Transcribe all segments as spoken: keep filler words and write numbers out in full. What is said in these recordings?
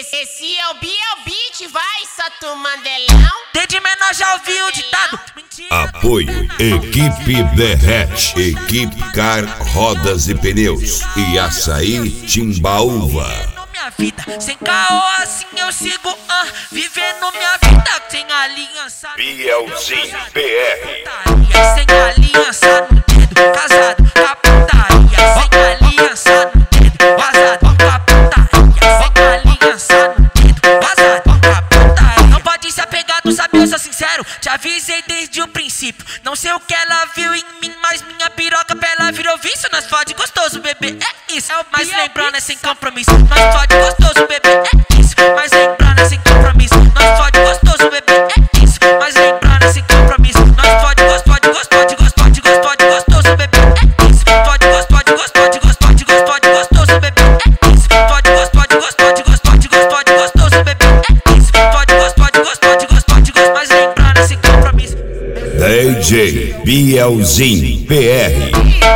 Esse, esse é o Biel Beat, vai, Sato Mandelão. Desde menor já ouvi o ditado. Mentira. Apoio Equipe Derrete, Equipe Car Rodas e Pneus e Açaí Timbaúva. Minha vida, sem caô assim eu sigo, uh, vivendo minha vida sem aliança. Bielzinho B R. Sem aliança no dedo, casado com a putaria. Sem aliança no dedo, vazado com a putaria. Sem aliança no dedo, vazado com a putaria. Não pode se apegar, tu sabe, eu sou sincero. Te avisei desde o princípio. Não sei o que ela viu em mim, mas minha piroca pra ela virou vício. Nós fode gostoso, bebê, é isso. Mas lembrando, é sem compromisso. Nós fode gostoso, bebê, é isso. Mas lembrando, é sem compromisso. Nós fode gostoso, bebê, é isso. Mas lembrando, é sem compromisso. Nós fode gostoso, fode gostoso, gostoso, gostoso, gostoso, bebê, é isso. Fode gostoso, gostoso, gostoso, gostoso, gostoso, bebê, é isso. Fode gostoso, gostoso, gostoso, gostoso, gostoso, bebê, é isso. Fode gostoso, gostoso, gostoso, gostoso, mas lembrando, é sem compromisso. D J Bielzinho B R.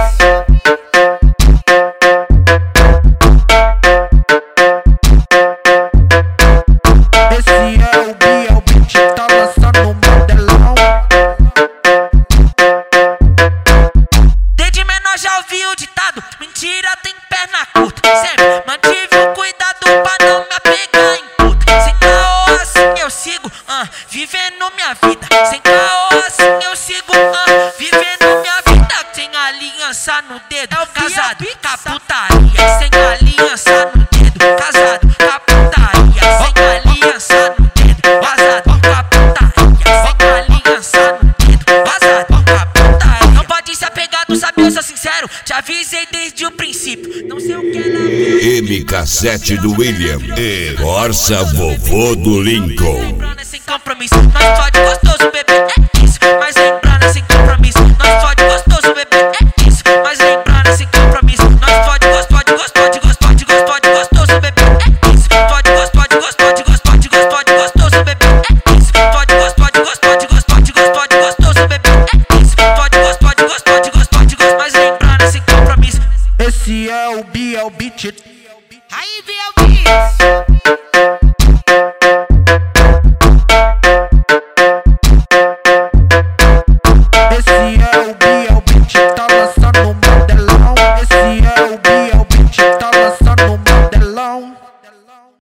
Mentira tem perna curta, sempre mantive o cuidado pra não me apegar em puta. Sem caô assim eu sigo, uh, vivendo minha vida. Sem caô assim eu sigo, uh, vivendo minha vida. Sem aliança no dedo, casado com a putaria. Sem aliança no dedo, casado com a putaria. Sem aliança no dedo, vazado com a putaria. Sem aliança no dedo, vazado com a putaria. Não pode se apegar, tu sabe, eu sou sincero. Te avisei desde o princípio. Não sei o que ela viu. M K sete do William e Corsa Vovô do Lincoln. Lembrando, é sem compromisso. Nós fode gostoso, bebê, é isso. Mas lembrando, é sem compromisso. Nós fode gostoso, bebê, é isso. Mas lembrando, é sem compromisso. Nós fode gostoso, gostoso, gostoso, gostoso, gostoso, bebê, é isso. Fode gostoso, gostoso, gostoso, gostoso, gostoso, bebê, é isso. Fode gostoso, gostoso, gostoso, gostoso, gostoso, bebê, é isso. Fode gostoso, gostoso, gostoso, gostoso, mas lembrando, é sem compromisso. Esse é o Biel Beat.